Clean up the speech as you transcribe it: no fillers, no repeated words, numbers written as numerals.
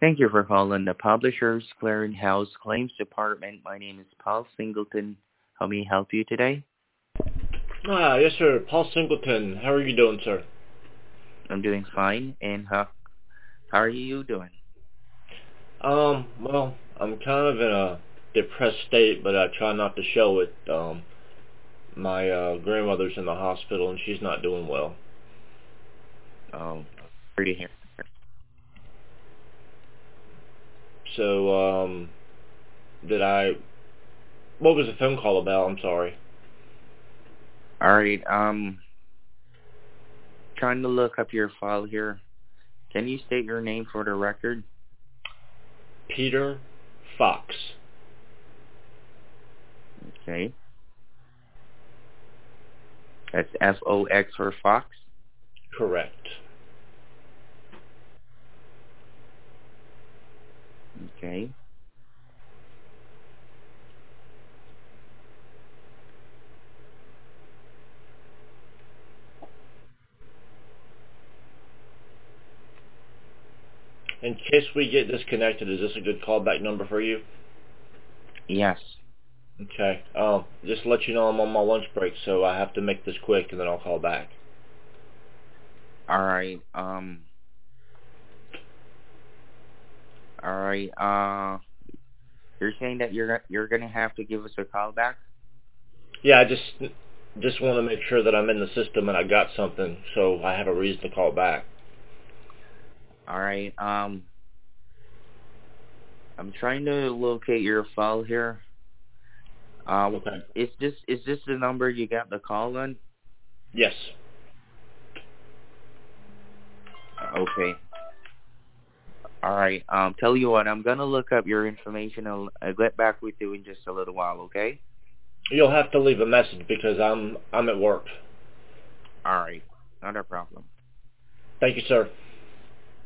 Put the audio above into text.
Thank you for calling the Publishers Clearinghouse Claims Department. My name is Paul Singleton. How may I help you today? Yes, sir. Paul Singleton. How are you doing, sir? I'm doing fine. And how are you doing? Well, I'm kind of in a depressed state, but I try not to show it. My grandmother's in the hospital, and she's not doing well. Oh, pretty here. So, what was the phone call about? I'm sorry. All right. Trying to look up your file here. Can you state your name for the record? Peter Fox. Okay. That's Fox for Fox. Correct. Okay. In case we get disconnected, is this a good callback number for you? Yes. Okay. Just to let you know I'm on my lunch break, so I have to make this quick, and then I'll call back. All right. All right. You're saying that you're gonna have to give us a call back? Yeah, I just want to make sure that I'm in the system and I got something, so I have a reason to call back. All right. I'm trying to locate your file here. Okay. Is this the number you got the call on? Yes. Okay. All right. Tell you what, I'm gonna look up your information. I'll get back with you in just a little while. Okay. You'll have to leave a message because I'm at work. All right. Not a problem. Thank you, sir.